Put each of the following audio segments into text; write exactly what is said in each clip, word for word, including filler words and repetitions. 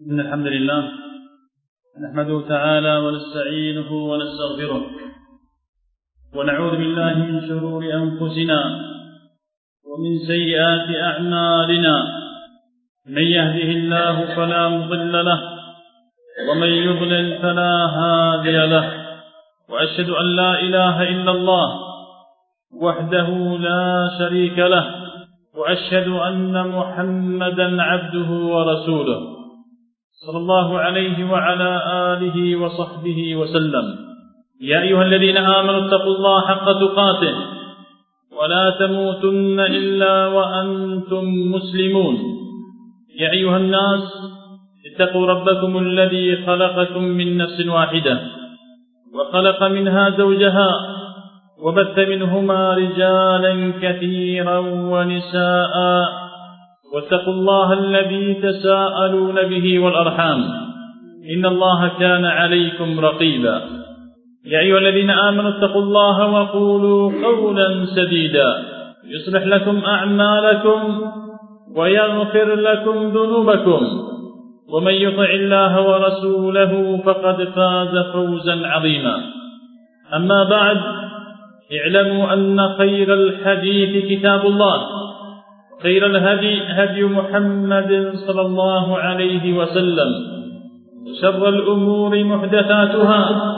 إن الحمد لله نحمده تعالى ونستعينه ونستغفره ونعوذ بالله من شرور أنفسنا ومن سيئات أعمالنا. من يهده الله فلا مضل له ومن يضلل فلا هادي له، وأشهد أن لا إله إلا الله وحده لا شريك له، وأشهد أن محمدا عبده ورسوله صلى الله عليه وعلى آله وصحبه وسلم. يا أيها الذين آمنوا اتقوا الله حق تقاته ولا تموتن إلا وأنتم مسلمون. يا أيها الناس اتقوا ربكم الذي خلقكم من نفس واحدة وخلق منها زوجها وبث منهما رجالا كثيرا ونساء، واتقوا الله الذي تساءلون به والأرحام إن الله كان عليكم رقيبا. يا أيها الذين آمنوا اتقوا الله وقولوا قولا سديدا يصلح لكم أعمالكم ويغفر لكم ذنوبكم، ومن يطع الله ورسوله فقد فاز فوزا عظيما. أما بعد، اعلموا أن خير الحديث كتاب الله، خير الهدي هدي محمد صلى الله عليه وسلم، وشر الأمور محدثاتها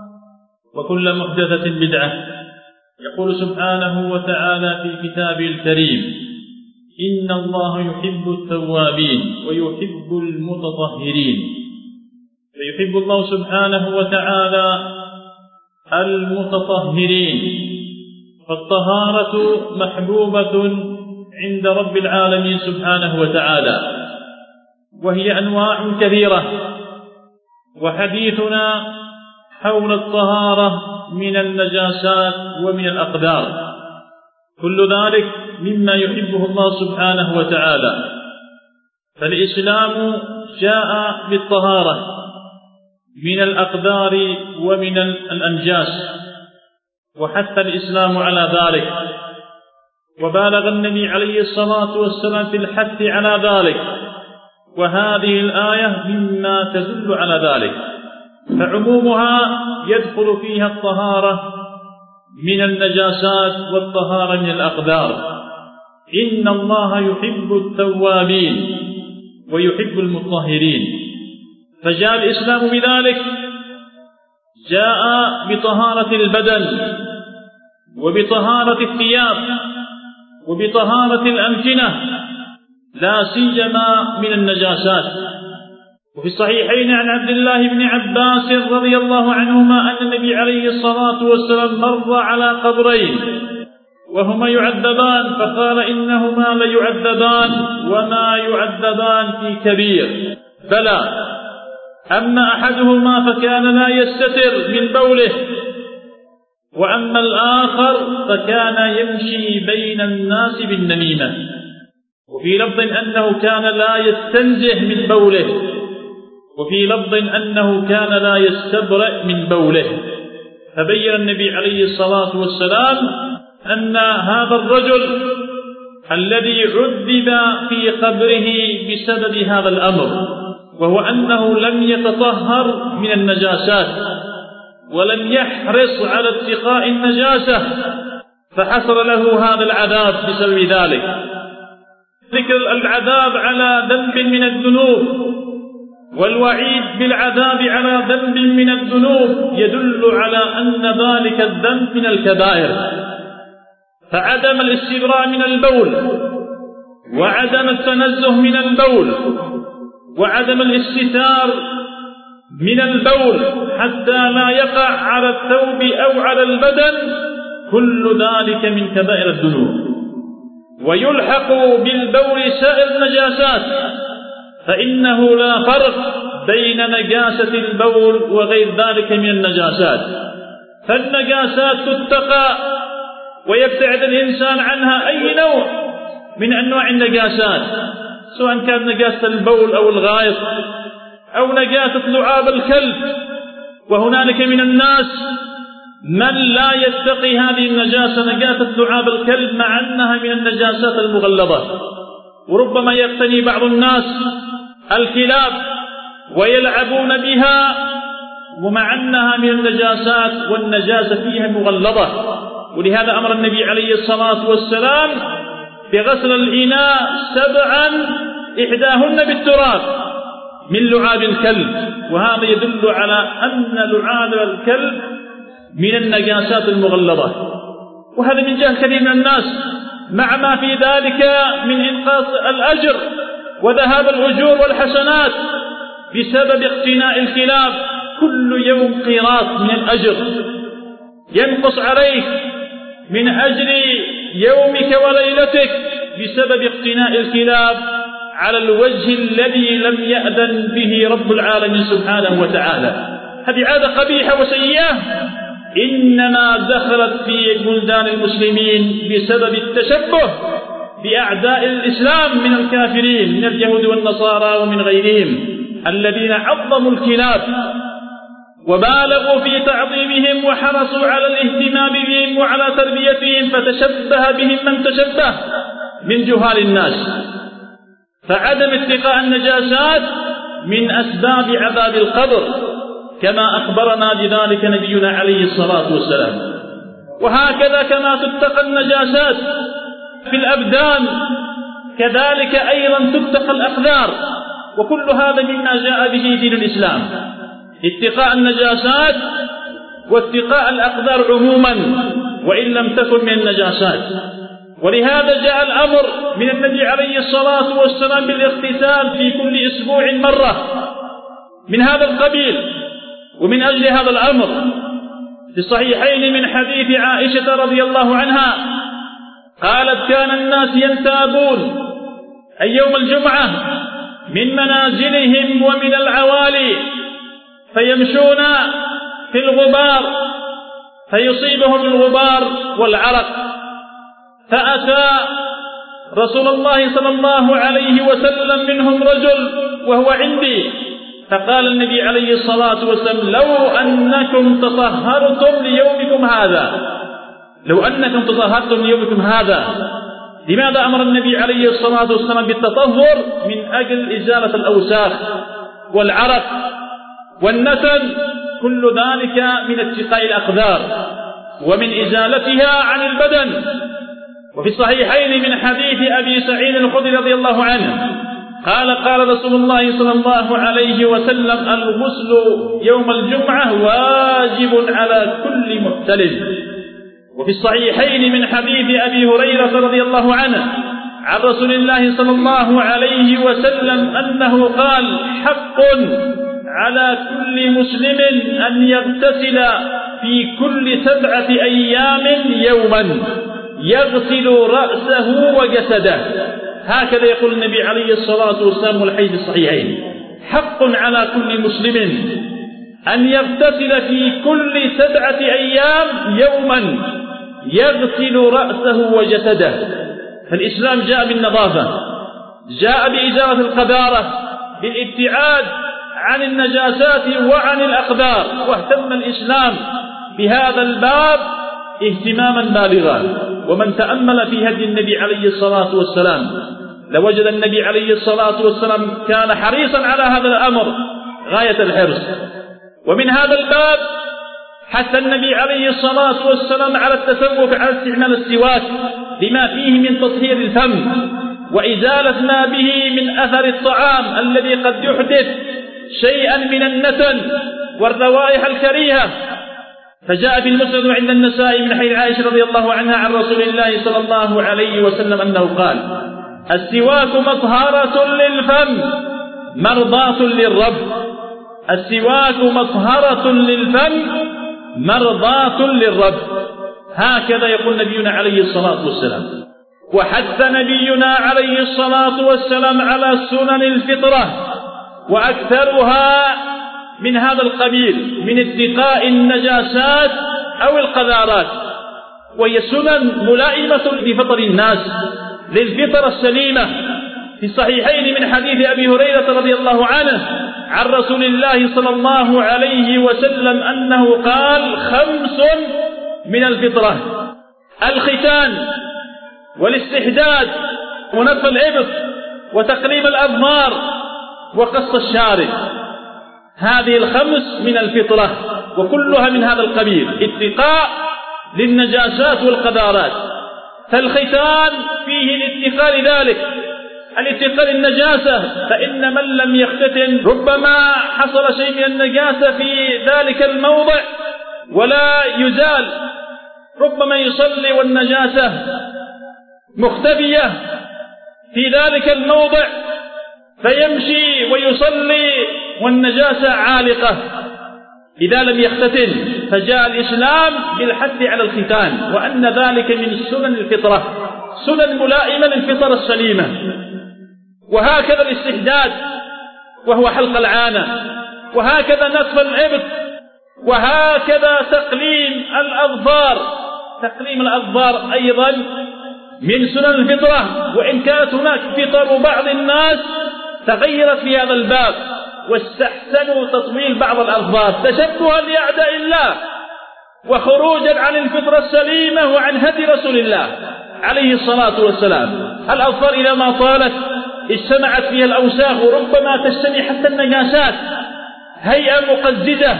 وكل محدثة بدعة. يقول سبحانه وتعالى في كتابه الكريم: إن الله يحب التوابين ويحب المتطهرين. فيحب الله سبحانه وتعالى المتطهرين، فالطهارة محبوبة عند رب العالمين سبحانه وتعالى، وهي أنواع كثيرة، وحديثنا حول الطهارة من النجاسات ومن الأقدار، كل ذلك مما يحبه الله سبحانه وتعالى. فالإسلام جاء بالطهارة من الأقدار ومن الأنجاس، وحث الإسلام على ذلك، وبالغ النبي عليه الصلاة والسلام في الحث على ذلك، وهذه الآية مما تدل على ذلك، فعمومها يدخل فيها الطهارة من النجاسات والطهارة من الأقدار. إن الله يحب التوابين ويحب المطهرين، فجاء الإسلام بذلك، جاء بطهارة البدن وبطهارة الثياب وبطهارة الأمكنة، لا سيما من النجاسات. وفي الصحيحين عن عبد الله بن عباس رضي الله عنهما أن النبي عليه الصلاة والسلام مر على قبرين وهما يعذبان، فقال: إنهما ليعذبان وما يعذبان في كبير، بلى، أما أحدهما فكان لا يستتر من بوله، وأما الآخر فكان يمشي بين الناس بالنميمة. وفي لفظ أنه كان لا يستنزه من بوله، وفي لفظ أنه كان لا يستبرئ من بوله. فبين النبي عليه الصلاة والسلام أن هذا الرجل الذي عذب في قبره بسبب هذا الأمر، وهو أنه لم يتطهر من النجاسات ولم يحرص على اتقاء النجاسة، فحصل له هذا العذاب بسبب ذلك. ذكر العذاب على ذنب من الذنوب والوعيد بالعذاب على ذنب من الذنوب يدل على أن ذلك الذنب من الكبائر. فعدم الاستبراء من البول، وعدم التنزه من البول، وعدم الاستتار من البول حتى لا يقع على الثوب أو على البدن، كل ذلك من كبائر الذنوب. ويلحق بالبول سائر النجاسات، فإنه لا فرق بين نجاسة البول وغير ذلك من النجاسات. فالنجاسات تتقى ويبتعد الإنسان عنها أي نوع من أنواع النجاسات، سواء كان نجاسة البول أو الغائط أو نجاسة لعاب الكلب. وهنالك من الناس من لا يتقي هذه النجاسة، نجاسة لعاب الكلب، مع أنها من النجاسات المغلظة. وربما يقتني بعض الناس الكلاب ويلعبون بها، ومع أنها من النجاسات والنجاسة فيها مغلظة. ولهذا أمر النبي عليه الصلاة والسلام بغسل الإناء سبعا إحداهن بالتراب من لعاب الكلب، وهذا يدل على أن لعاب الكلب من النجاسات المغلظة. وهذا من جهل كثير من الناس، مع ما في ذلك من إنقاص الأجر وذهاب الأجور والحسنات بسبب اقتناء الكلاب. كل يوم قيراط من الأجر ينقص عليك من أجل يومك وليلتك بسبب اقتناء الكلاب على الوجه الذي لم يأذن به رب العالمين سبحانه وتعالى. هذه عادة قبيحة وسيئة إنما دخلت في بلدان المسلمين بسبب التشبه بأعداء الإسلام من الكافرين من اليهود والنصارى ومن غيرهم، الذين عظموا الكلاب وبالغوا في تعظيمهم وحرصوا على الاهتمام بهم وعلى تربيتهم، فتشبه بهم من تشبه من جهال الناس. فعدم اتقاء النجاسات من أسباب عذاب القبر، كما أخبرنا بذلك نبينا عليه الصلاة والسلام. وهكذا كما تتقى النجاسات في الأبدان كذلك أيضا تتقى الأقدار، وكل هذا مما جاء به دين الإسلام، اتقاء النجاسات واتقاء الأقدار عموما وإن لم تكن من النجاسات. ولهذا جاء الأمر من النبي عليه الصلاة والسلام بالاغتسال في كل أسبوع مرة من هذا القبيل. ومن أجل هذا الأمر في الصحيحين من حديث عائشة رضي الله عنها قالت: كان الناس ينتابون أي يوم الجمعة من منازلهم ومن العوالي فيمشون في الغبار فيصيبهم الغبار والعرق، فأتى رسول الله صلى الله عليه وسلم منهم رجل وهو عندي، فقال النبي عليه الصلاة والسلام: لو أنكم تطهرتم ليومكم هذا لو أنكم تطهرتم ليومكم هذا. لماذا أمر النبي عليه الصلاة والسلام بالتطهر؟ من أجل إزالة الأوساخ والعرق والنتن، كل ذلك من اتقاء الأقدار ومن إزالتها عن البدن. وفي الصحيحين من حديث أبي سعيد الخدري رضي الله عنه قال: قال رسول الله صلى الله عليه وسلم: الغسل يوم الجمعة واجب على كل محتلم. وفي الصحيحين من حديث أبي هريرة رضي الله عنه عن رسول الله صلى الله عليه وسلم أنه قال: حق على كل مسلم أن يغتسل في كل سبعة أيام يوما يغسل رأسه وجسده. هكذا يقول النبي عليه الصلاة والسلام والحديث الصحيحين: حق على كل مسلم أن يغتسل في كل سبعة أيام يوما يغسل رأسه وجسده. فالإسلام جاء بالنظافة، جاء بإزالة القذارة، بالابتعاد عن النجاسات وعن الأقدار، واهتم الإسلام بهذا الباب اهتماما بالغا. ومن تأمل في هدي النبي عليه الصلاة والسلام لوجد النبي عليه الصلاة والسلام كان حريصا على هذا الأمر غاية الحرص. ومن هذا الباب حث النبي عليه الصلاة والسلام على التسوق على استعمال السواك لما فيه من تطهير الفم وإزالة ما به من أثر الطعام الذي قد يحدث شيئا من النتن والروائح الكريهة. فجاء في المسند عند النسائي من حديث عائشة رضي الله عنها عن رسول الله صلى الله عليه وسلم أنه قال: السواك مطهرة للفم مرضاة للرب. السواك مطهرة للفم مرضاة للرب. هكذا يقول نبينا عليه الصلاة والسلام. وحث نبينا عليه الصلاة والسلام على سنن الفطرة، وأكثرها من هذا القبيل من اتقاء النجاسات أو القذارات، وهي سنن ملائمة لفطر الناس للفطرة السليمة. في الصحيحين من حديث أبي هريرة رضي الله عنه عن رسول الله صلى الله عليه وسلم أنه قال: خمس من الفطرة: الختان والاستحداد ونتف الإبط وتقليم الأظفار وقص الشارب. هذه الخمس من الفطرة وكلها من هذا القبيل، اتقاء للنجاسات والقذارات. فالختان فيه الاتقاء لذلك، الاتقاء للنجاسة، فإن من لم يختتن ربما حصل شيء من النجاسة في ذلك الموضع ولا يزال، ربما يصلي والنجاسة مختبية في ذلك الموضع فيمشي ويصلي والنجاسة عالقة إذا لم يختتن. فجاء الإسلام بالحث على الختان، وأن ذلك من سنن الفطرة، سنن ملائمة للفطرة السليمة. وهكذا الاستحداد وهو حلق العانة، وهكذا نتف الإبط، وهكذا تقليم الأظفار. تقليم الأظفار أيضا من سنن الفطرة، وإن كانت هناك فطر بعض الناس تغيرت في هذا الباب واستحسنوا تطويل بعض الأظفار تشبها لأعداء الله وخروجا عن الفطرة السليمة وعن هدي رسول الله عليه الصلاة والسلام. الأظفار إذا ما طالت اجتمعت فيها الأوساخ، وربما تجتمع حتى النجاسات، هيئة مقززة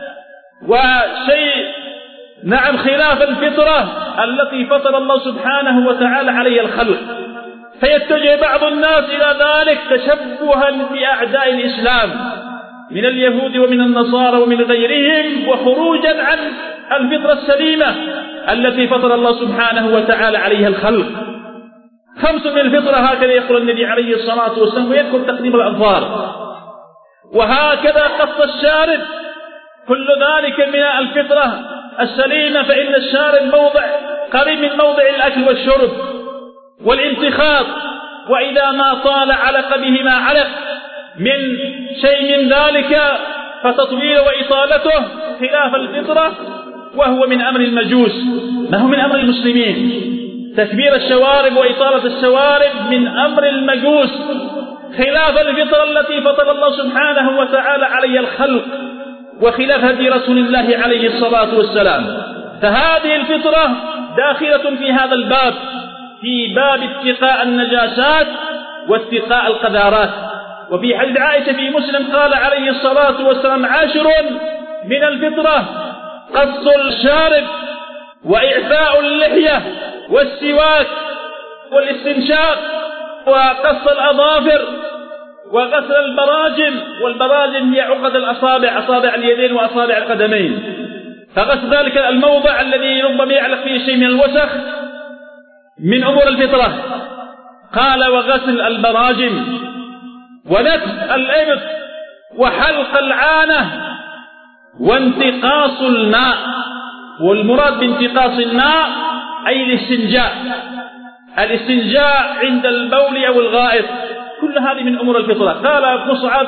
وشيء نعم خلاف الفطرة التي فطر الله سبحانه وتعالى عليه الخلق، فيتجه بعض الناس إلى ذلك تشبها بأعداء الإسلام من اليهود ومن النصارى ومن غيرهم، وخروجا عن الفطرة السليمة التي فطر الله سبحانه وتعالى عليها الخلق. خمس من الفطرة هكذا يقول النبي عليه الصلاة والسلام، ويذكر تقديم الأظفار، وهكذا قص الشارب، كل ذلك من الفطرة السليمة، فإن الشارب موضع قريب من موضع الأكل والشرب والانتخاط، وإذا ما طال علق به ما علق من شيء من ذلك فتطويله وإطالته خلاف الفطرة، وهو من أمر المجوس، ما هو من أمر المسلمين. تكبير الشوارب وإطالة الشوارب من أمر المجوس خلاف الفطرة التي فطر الله سبحانه وتعالى عليها الخلق، وخلاف هدي رسول الله عليه الصلاة والسلام. فهذه الفطرة داخلة في هذا الباب، في باب اتقاء النجاسات واتقاء القذارات. وفي حديث عائشة في مسلم قال عليه الصلاة والسلام: عشر من الفطرة: قص الشارب، وإعفاء اللحية، والسواك، والاستنشاق، وقص الأظافر، وغسل البراجم. والبراجم هي عقد الأصابع، أصابع اليدين وأصابع القدمين، فغسل ذلك الموضع الذي ربما يعلق فيه شيء من الوسخ من أمور الفطرة. قال: وغسل البراجم، ونتف الإبط، وحلق العانة، وانتقاص الماء. والمراد بانتقاص الماء أي الاستنجاء، الاستنجاء عند البول أو الغائط، كل هذه من أمور الفطرة. قال مصعب: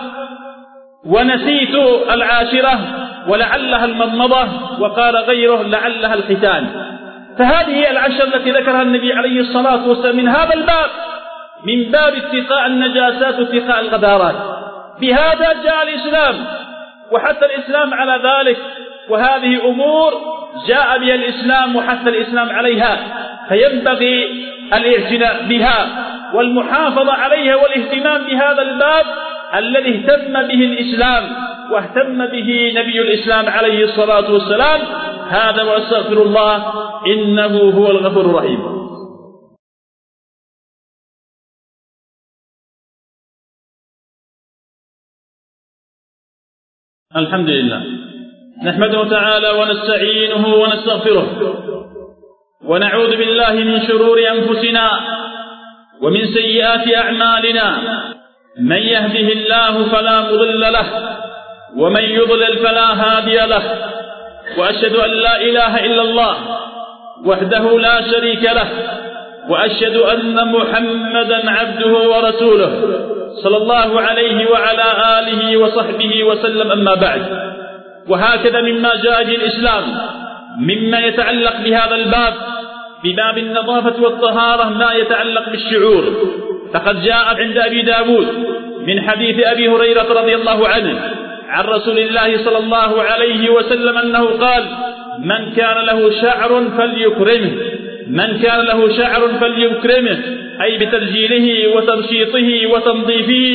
ونسيت العاشرة ولعلها المضمضة، وقال غيره: لعلها الختان. فهذه العشر التي ذكرها النبي عليه الصلاة والسلام من هذا الباب، من باب اتقاء النجاسات واتقاء القذارات. بهذا جاء الإسلام، وحتى الإسلام على ذلك، وهذه أمور جاء بها الإسلام وحتى الإسلام عليها، فينبغي الاعتناء بها والمحافظة عليها والاهتمام بهذا الباب الذي اهتم به الإسلام واهتم به نبي الإسلام عليه الصلاة والسلام. هذا وأستغفر الله، إنه هو الغفور الرحيم. الحمد لله، نحمده تعالى ونستعينه ونستغفره، ونعوذ بالله من شرور أنفسنا ومن سيئات أعمالنا. من يهده الله فلا مضل له، ومن يضلل فلا هادي له. وأشهد أن لا إله إلا الله وحده لا شريك له، وأشهد أن محمدا عبده ورسوله صلى الله عليه وعلى آله وصحبه وسلم. أما بعد، وهكذا مما جاء به الإسلام مما يتعلق بهذا الباب، بباب النظافة والطهارة، ما يتعلق بالشعور. فقد جاء عند أبي داود من حديث أبي هريرة رضي الله عنه عن رسول الله صلى الله عليه وسلم أنه قال: من كان له شعر فليكرمه، من كان له شعر فليكرمه، أي بترجيله وتمشيطه وتنظيفه،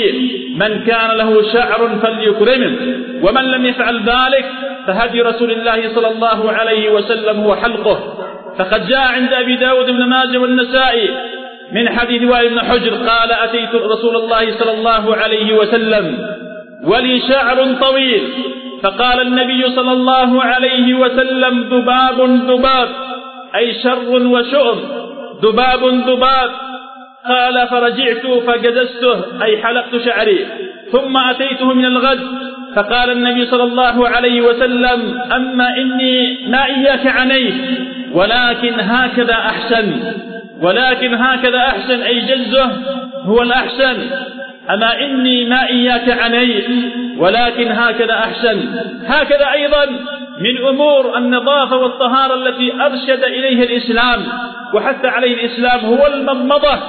من كان له شعر فليكرمه، ومن لم يفعل ذلك فهدي رسول الله صلى الله عليه وسلم هو حلقه. فقد جاء عند أبي داود بن ماجه والنسائي من حديث وائل بن حجر قال: أتيت رسول الله صلى الله عليه وسلم ولي شعر طويل، فقال النبي صلى الله عليه وسلم: ذباب ذباب، أي شر وشؤم، ذباب ذباب. قال: فرجعت فجززته، أي حلقت شعري، ثم أتيته من الغد فقال النبي صلى الله عليه وسلم: أما إني ما إياك عنيت، ولكن هكذا أحسن، ولكن هكذا أحسن، أي جزه هو الأحسن. أما إني ما إياك عنيت، ولكن هكذا أحسن. هكذا أيضا من أمور النظافة والطهارة التي أرشد إليها الإسلام وحث عليه الإسلام هو المضمضة.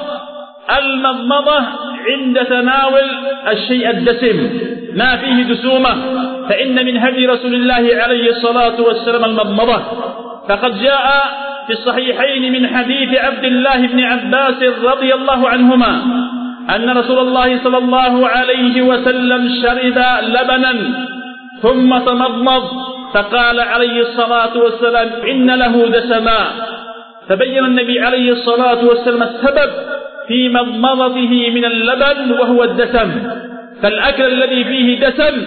المضمضة عند تناول الشيء الدسم ما فيه دسومة، فإن من هدي رسول الله عليه الصلاة والسلام المضمضة. فقد جاء في الصحيحين من حديث عبد الله بن عباس رضي الله عنهما أن رسول الله صلى الله عليه وسلم شرب لبنا ثم تمضمض، فقال عليه الصلاة والسلام: إن له دسما. فبين النبي عليه الصلاة والسلام السبب في مضمضته من اللبن وهو الدسم. فالأكل الذي فيه دسم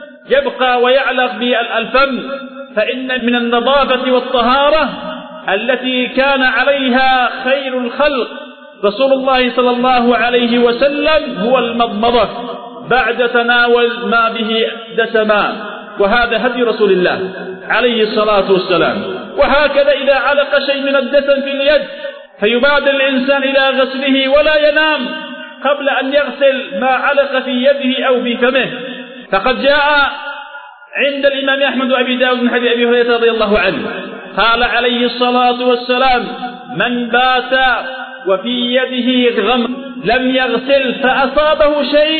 يبقى ويعلق بالفم، فإن من النظافة والطهارة التي كان عليها خير الخلق رسول الله صلى الله عليه وسلم هو المضمضة بعد تناول ما به دسما، وهذا هدي رسول الله عليه الصلاة والسلام. وهكذا إذا علق شيء من الدسم في اليد فيبادر الإنسان إلى غسله ولا ينام قبل أن يغسل ما علق في يده أو في فمه. فقد جاء عند الإمام أحمد وأبي داود من حديث أبي هريرة رضي الله عنه قال عليه الصلاة والسلام: من بات وفي يده غمر لم يغسل فأصابه شيء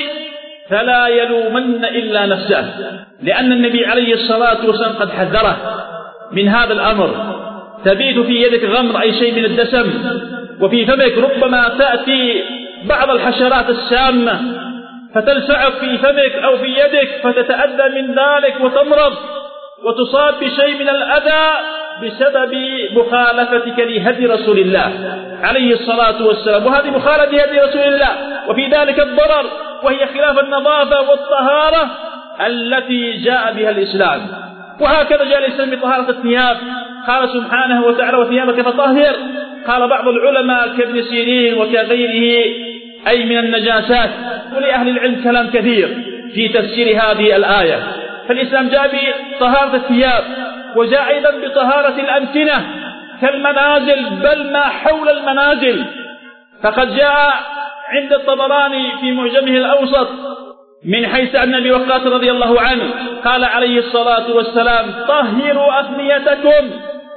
فلا يلومن إلا نفسه، لأن النبي عليه الصلاة والسلام قد حذره من هذا الأمر. تبيت في يدك غمر أي شيء من الدسم، وفي فمك ربما تأتي بعض الحشرات السامة فتلسعك في فمك أو في يدك فتتأذى من ذلك وتمرض وتصاب بشيء من الأذى بسبب مخالفتك لهدي رسول الله عليه الصلاة والسلام. وهذه مخالفة لهدي رسول الله وفي ذلك الضرر، وهي خلاف النظافة والطهارة التي جاء بها الإسلام. وهكذا جاء الإسلام بطهارة الثياب، قال سبحانه وتعالى: وثيابك فطهر. قال بعض العلماء كابن سيرين وكغيره أي من النجاسات. ولأهل العلم كلام كثير في تفسير هذه الآية. فالإسلام جاء بطهارة الثياب، وجاء أيضا بطهارة الأمكنة كالمنازل بل ما حول المنازل. فقد جاء عند الطبراني في معجمه الأوسط من حيث أن أبي وقاص رضي الله عنه قال عليه الصلاة والسلام: طهروا أفنيتكم،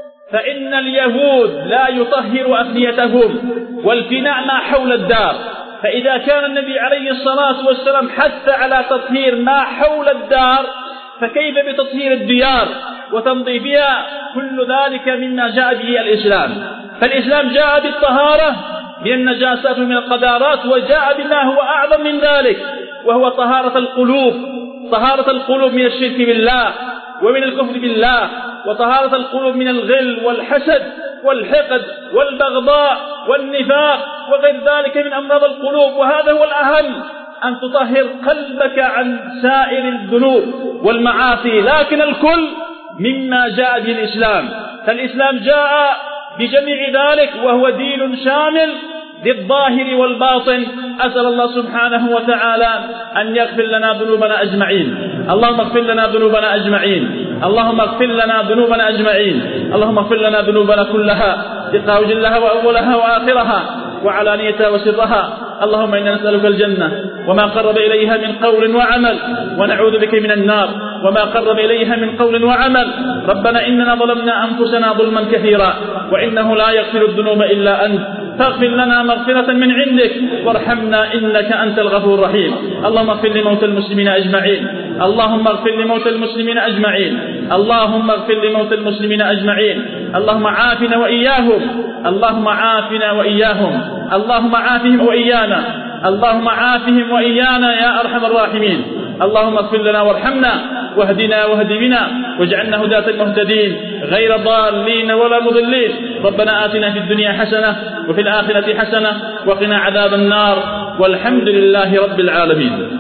فإن اليهود لا يطهر أفنيتهم، والفناء ما حول الدار. فإذا كان النبي عليه الصلاة والسلام حث على تطهير ما حول الدار، فكيف بتطهير الديار وتنظيفها؟ كل ذلك مما جاء به الإسلام. فالإسلام جاء بالطهارة من النجاسات ومن القذارات، وجاء بما هو أعظم من ذلك وهو طهارة القلوب، طهارة القلوب من الشرك بالله ومن الكفر بالله، وطهارة القلوب من الغل والحسد والحقد والبغضاء والنفاق وغير ذلك من أمراض القلوب. وهذا هو الأهم، أن تطهر قلبك عن سائر الذنوب والمعاصي، لكن الكل مما جاء به الإسلام. فالإسلام جاء بجميع ذلك وهو دين شامل للظاهر والباطن. أسأل الله سبحانه وتعالى أن يغفر لنا ذنوبنا أجمعين. اللهم اغفر لنا ذنوبنا أجمعين، اللهم اغفر لنا ذنوبنا أجمعين، اللهم اغفر لنا ذنوبنا كلها دقها وجلها وأولها وآخرها وعلانيتها وسرها. اللهم إنا نسألك الجنة وما قرب إليها من قول وعمل، ونعوذ بك من النار وما قرب إليها من قول وعمل. ربنا إننا ظلمنا أنفسنا ظلما كثيرا، وإنه لا يغفر الذنوب إلا أنت، فاغفر لنا مغفرة من عندك وارحمنا إنك أنت الغفور الرحيم. اللهم اغفر لموتى المسلمين أجمعين، اللهم اغفر لموتى المسلمين أجمعين، اللهم اغفر لموتى المسلمين أجمعين. اللهم عافنا وإياهم، اللهم عافنا وإياهم، اللهم عافهم وإيانا. اللهم عافهم وإيانا يا أرحم الراحمين. اللهم اغفر لنا وارحمنا واهدنا واهد بنا واجعلنا هداة المهتدين غير ضالين ولا مضلين. ربنا آتنا في الدنيا حسنة وفي الآخرة حسنة وقنا عذاب النار والحمد لله رب العالمين.